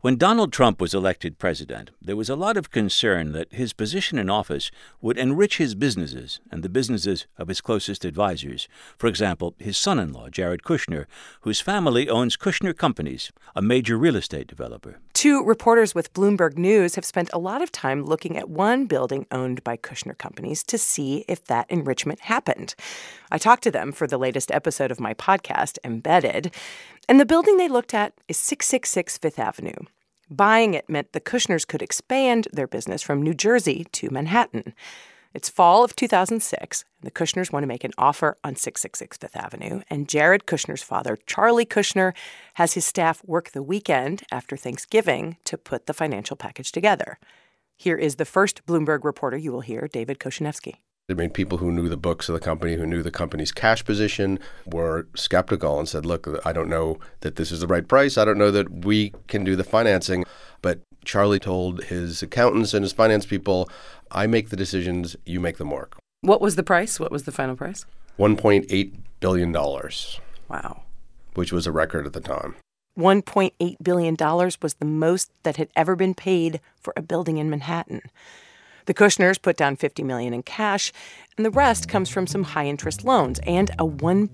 When Donald Trump was elected president, there was a lot of concern that his position in office would enrich his businesses and the businesses of his closest advisors. For example, his son-in-law, Jared Kushner, whose family owns Kushner Companies, a major real estate developer. Two reporters with Bloomberg News have spent a lot of time looking at one building owned by Kushner Companies to see if that enrichment happened. I talked to them for the latest episode of my podcast, Embedded, and the building they looked at is 666 Fifth Avenue. Buying it meant the Kushners could expand their business from New Jersey to Manhattan. It's fall of 2006, and the Kushners want to make an offer on 666 Fifth Avenue, and Jared Kushner's father, Charlie Kushner, has his staff work the weekend after Thanksgiving to put the financial package together. Here is the first Bloomberg reporter you will hear, David Koshinevsky. I mean, people who knew the books of the company, who knew the company's cash position, were skeptical and said, look, I don't know that this is the right price. I don't know that we can do the financing. But Charlie told his accountants and his finance people, I make the decisions, you make them work. What was the price? What was the final price? $1.8 billion. Wow. Which was a record at the time. $1.8 billion was the most that had ever been paid for a building in Manhattan. The Kushners put down $50 million in cash, and the rest comes from some high-interest loans and a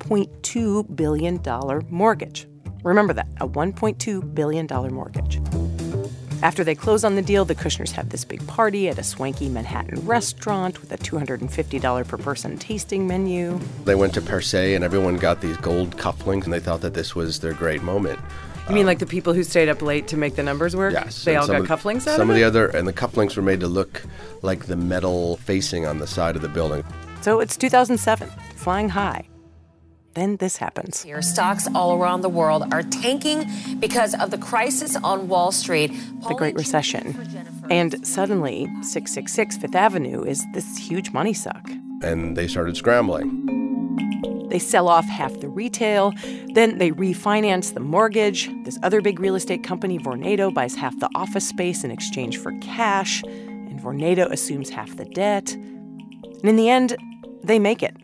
$1.2 billion mortgage. Remember that, a $1.2 billion mortgage. After they close on the deal, the Kushners have this big party at a swanky Manhattan restaurant with a $250 per person tasting menu. They went to Per Se, and everyone got these gold cufflinks, and they thought that this was their great moment. You mean like the people who stayed up late to make the numbers work? Yes. They all got cufflinks out Some of of it? and the cufflinks were made to look like the metal facing on the side of the building. So it's 2007, flying high. Then this happens. Stocks all around the world are tanking because of the crisis on Wall Street. The Great Recession. And suddenly, 666 Fifth Avenue is this huge money suck. And they started scrambling. They sell off half the retail. Then they refinance the mortgage. This other big real estate company, Vornado, buys half the office space in exchange for cash. And Vornado assumes half the debt. And in the end, they make it.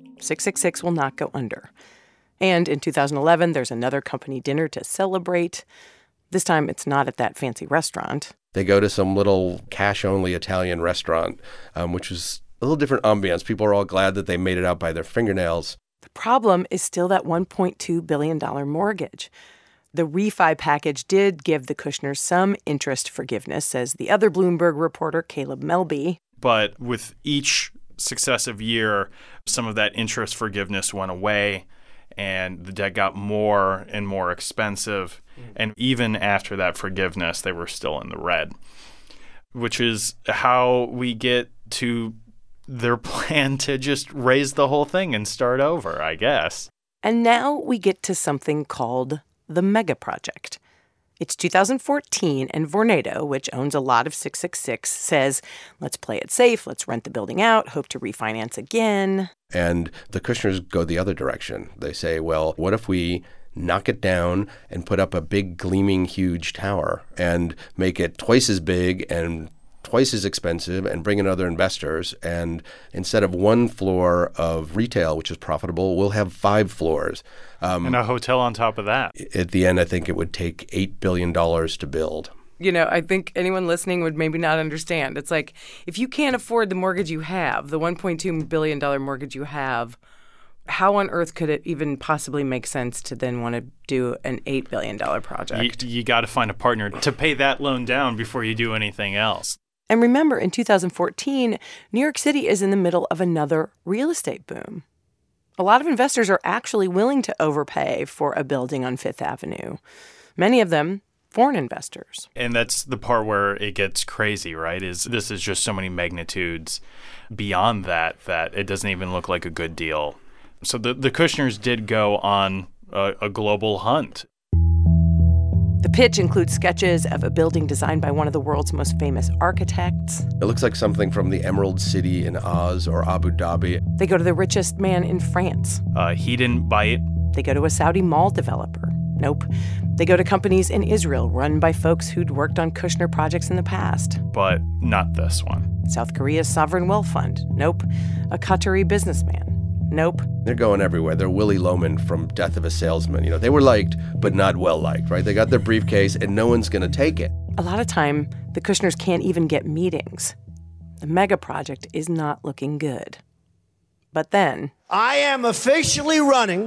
666 will not go under. And in 2011, there's another company dinner to celebrate. This time, it's not at that fancy restaurant. They go to some little cash-only Italian restaurant, which was a little different ambiance. People are all glad that they made it out by their fingernails. The problem is still that $1.2 billion mortgage. The refi package did give the Kushners some interest forgiveness, says the other Bloomberg reporter, Caleb Melby. But with each successive year, some of that interest forgiveness went away, and the debt got more and more expensive. And even after that forgiveness, they were still in the red, which is how we get to their plan to just raise the whole thing and start over, I guess. And now we get to something called the Mega Project. It's 2014, and Vornado, which owns a lot of 666, says, let's play it safe, let's rent the building out, hope to refinance again. And the Kushners go the other direction. They say, well, what if we knock it down and put up a big, gleaming, huge tower and make it twice as big and twice as expensive and bring in other investors. And instead of one floor of retail, which is profitable, we'll have 5 floors. And a hotel on top of that. At the end, I think it would take $8 billion to build. You know, I think anyone listening would maybe not understand. It's like, if you can't afford the mortgage you have, the $1.2 billion mortgage you have, how on earth could it even possibly make sense to then want to do an $8 billion project? You got to find a partner to pay that loan down before you do anything else. And remember, in 2014, New York City is in the middle of another real estate boom. A lot of investors are actually willing to overpay for a building on Fifth Avenue. Many of them foreign investors. And that's the part where it gets crazy, right? This is just so many magnitudes beyond that it doesn't even look like a good deal. So the Kushners did go on a global hunt. The pitch includes sketches of a building designed by one of the world's most famous architects. It looks like something from the Emerald City in Oz or Abu Dhabi. They go to the richest man in France. He didn't buy it. They go to a Saudi mall developer. Nope. They go to companies in Israel run by folks who'd worked on Kushner projects in the past. But not this one. South Korea's sovereign wealth fund. Nope. A Qatari businessman. Nope. They're going everywhere. They're Willy Loman from Death of a Salesman. They were liked, but not well liked, right? They got their briefcase, and no one's going to take it. A lot of time, the Kushners can't even get meetings. The mega project is not looking good. But then, I am officially running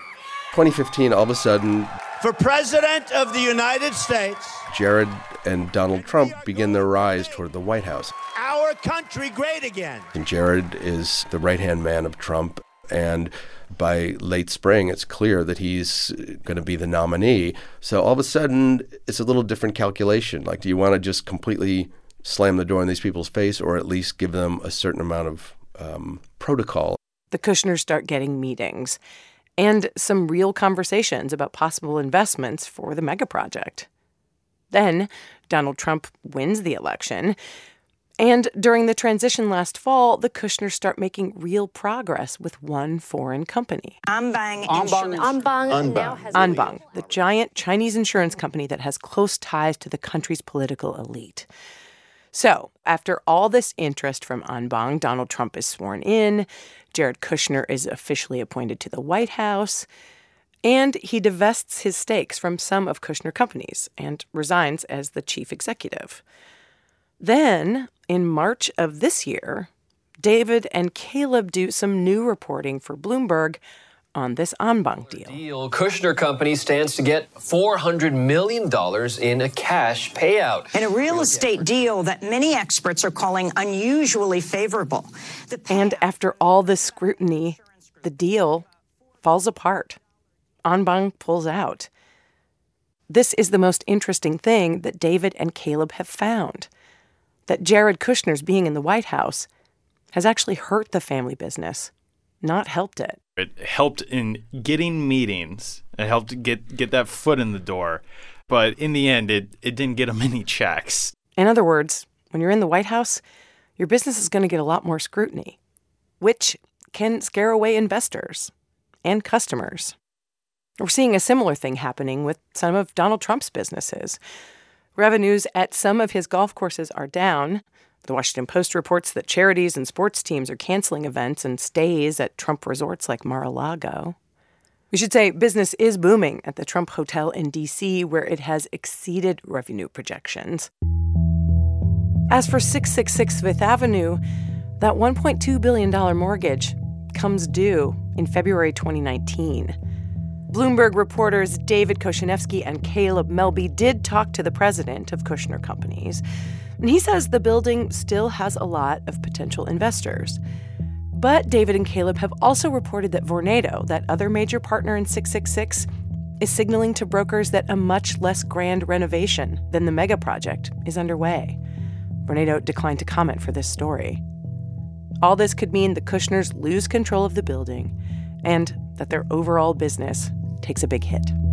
2015, all of a sudden, for President of the United States. Jared and Donald Trump begin their rise toward the White House. Our country great again. And Jared is the right-hand man of Trump, and by late spring, it's clear that he's going to be the nominee. So all of a sudden, it's a little different calculation. Like, do you want to just completely slam the door in these people's face, or at least give them a certain amount of protocol? The Kushners start getting meetings and some real conversations about possible investments for the mega project. Then Donald Trump wins the election. And during the transition last fall, the Kushners start making real progress with one foreign company. Anbang, Anbang, the giant Chinese insurance company that has close ties to the country's political elite. So, after all this interest from Anbang, Donald Trump is sworn in, Jared Kushner is officially appointed to the White House, and he divests his stakes from some of Kushner companies and resigns as the chief executive. Then, in March of this year, David and Caleb do some new reporting for Bloomberg on this Anbang deal. Kushner Company stands to get $400 million in a cash payout. In a real estate deal that many experts are calling unusually favorable. And after all this scrutiny, the deal falls apart. Anbang pulls out. This is the most interesting thing that David and Caleb have found, that Jared Kushner's being in the White House has actually hurt the family business, not helped it. It helped in getting meetings. It helped get that foot in the door. But in the end, it didn't get them any checks. In other words, when you're in the White House, your business is going to get a lot more scrutiny, which can scare away investors and customers. We're seeing a similar thing happening with some of Donald Trump's businesses. Revenues at some of his golf courses are down. The Washington Post reports that charities and sports teams are canceling events and stays at Trump resorts like Mar-a-Lago. We should say business is booming at the Trump Hotel in D.C., where it has exceeded revenue projections. As for 666 Fifth Avenue, that $1.2 billion mortgage comes due in February 2019. Bloomberg reporters David Koshinevsky and Caleb Melby did talk to the president of Kushner Companies, and he says the building still has a lot of potential investors. But David and Caleb have also reported that Vornado, that other major partner in 666, is signaling to brokers that a much less grand renovation than the mega project is underway. Vornado declined to comment for this story. All this could mean the Kushners lose control of the building and that their overall business takes a big hit.